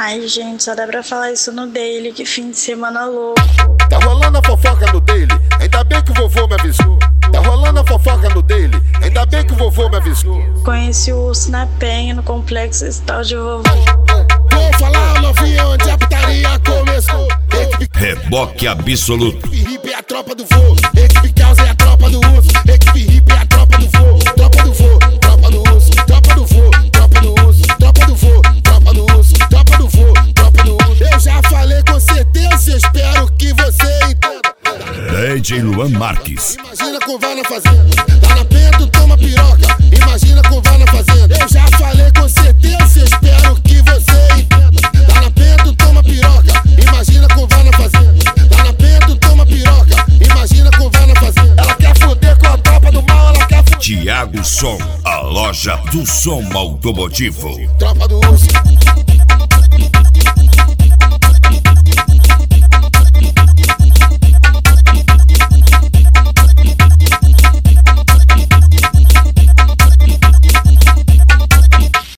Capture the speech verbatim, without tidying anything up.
Ai, gente, só dá pra falar isso no daily, que fim de semana louco. Tá rolando a fofoca no daily, ainda bem que o vovô me avisou. Tá rolando a fofoca no daily, ainda bem que o vovô me avisou. Conheci o urso na penha, no complexo esse tal de vovô. Vou falar, novinha, onde a putaria começou. Reboque absoluto. Equipe hip é a tropa do vô, equipe causa é a tropa do urso. Equipe hip é a tropa do vô, tropa do vô, tropa do urso, tropa do vô, tropa do urso, tropa do vô, tropa do urso, tropa do vô, tropa do urso. Eu já falei com certeza, espero que você entenda. D J Luan Marques. Imagina como vai na fazenda, tá na penha, tu toma piroca. Imagina como vai na fazenda. Eu já falei com certeza, espero que você entenda. Tá na penha, tu toma piroca. Imagina como vai na fazenda. Tá na penha, tu toma piroca. Imagina como vai na fazenda. Ela quer foder com a tropa do mal, ela quer foder. Thiago Som, a loja do som automotivo. Tropa do urso.